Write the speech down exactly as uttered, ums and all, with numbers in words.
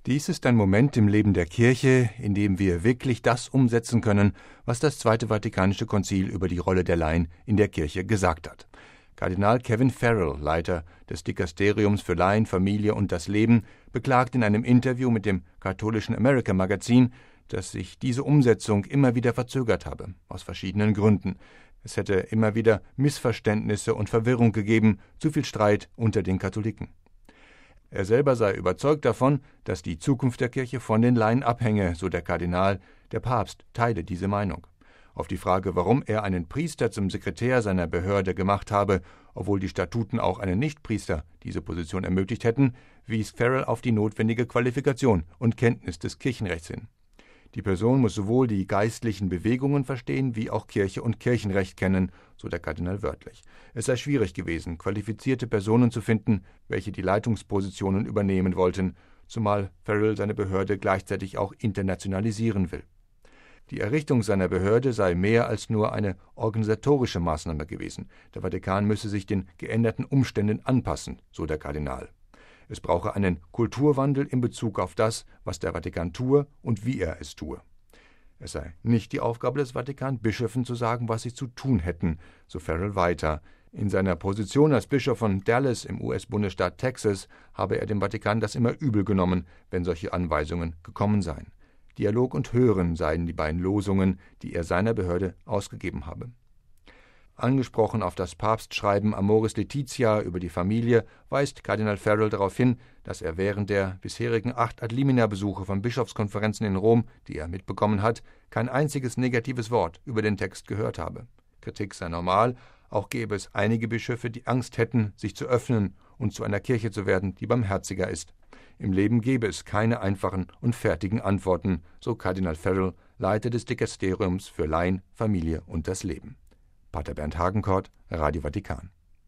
Dies ist ein Moment im Leben der Kirche, in dem wir wirklich das umsetzen können, was das Zweite Vatikanische Konzil über die Rolle der Laien in der Kirche gesagt hat. Kardinal Kevin Farrell, Leiter des Dikasteriums für Laien, Familie und das Leben, beklagt in einem Interview mit dem katholischen America Magazin, dass sich diese Umsetzung immer wieder verzögert habe, aus verschiedenen Gründen. Es hätte immer wieder Missverständnisse und Verwirrung gegeben, zu viel Streit unter den Katholiken. Er selber sei überzeugt davon, dass die Zukunft der Kirche von den Laien abhänge, so der Kardinal. Der Papst teile diese Meinung. Auf die Frage, warum er einen Priester zum Sekretär seiner Behörde gemacht habe, obwohl die Statuten auch einen Nichtpriester diese Position ermöglicht hätten, wies Farrell auf die notwendige Qualifikation und Kenntnis des Kirchenrechts hin. Die Person muss sowohl die geistlichen Bewegungen verstehen, wie auch Kirche und Kirchenrecht kennen, so der Kardinal wörtlich. Es sei schwierig gewesen, qualifizierte Personen zu finden, welche die Leitungspositionen übernehmen wollten, zumal Farrell seine Behörde gleichzeitig auch internationalisieren will. Die Errichtung seiner Behörde sei mehr als nur eine organisatorische Maßnahme gewesen. Der Vatikan müsse sich den geänderten Umständen anpassen, so der Kardinal. Es brauche einen Kulturwandel in Bezug auf das, was der Vatikan tue und wie er es tue. Es sei nicht die Aufgabe des Vatikan, Bischöfen zu sagen, was sie zu tun hätten, so Farrell weiter. In seiner Position als Bischof von Dallas im U S-Bundesstaat Texas habe er dem Vatikan das immer übel genommen, wenn solche Anweisungen gekommen seien. Dialog und Hören seien die beiden Losungen, die er seiner Behörde ausgegeben habe. Angesprochen auf das Papstschreiben Amoris Laetitia über die Familie, weist Kardinal Farrell darauf hin, dass er während der bisherigen acht Ad-limina-Besuche von Bischofskonferenzen in Rom, die er mitbekommen hat, kein einziges negatives Wort über den Text gehört habe. Kritik sei normal, auch gäbe es einige Bischöfe, die Angst hätten, sich zu öffnen und zu einer Kirche zu werden, die barmherziger ist. Im Leben gäbe es keine einfachen und fertigen Antworten, so Kardinal Farrell, Leiter des Dikasteriums für Laien, Familie und das Leben. Pater Bernd Hagenkort, Radio Vatikan.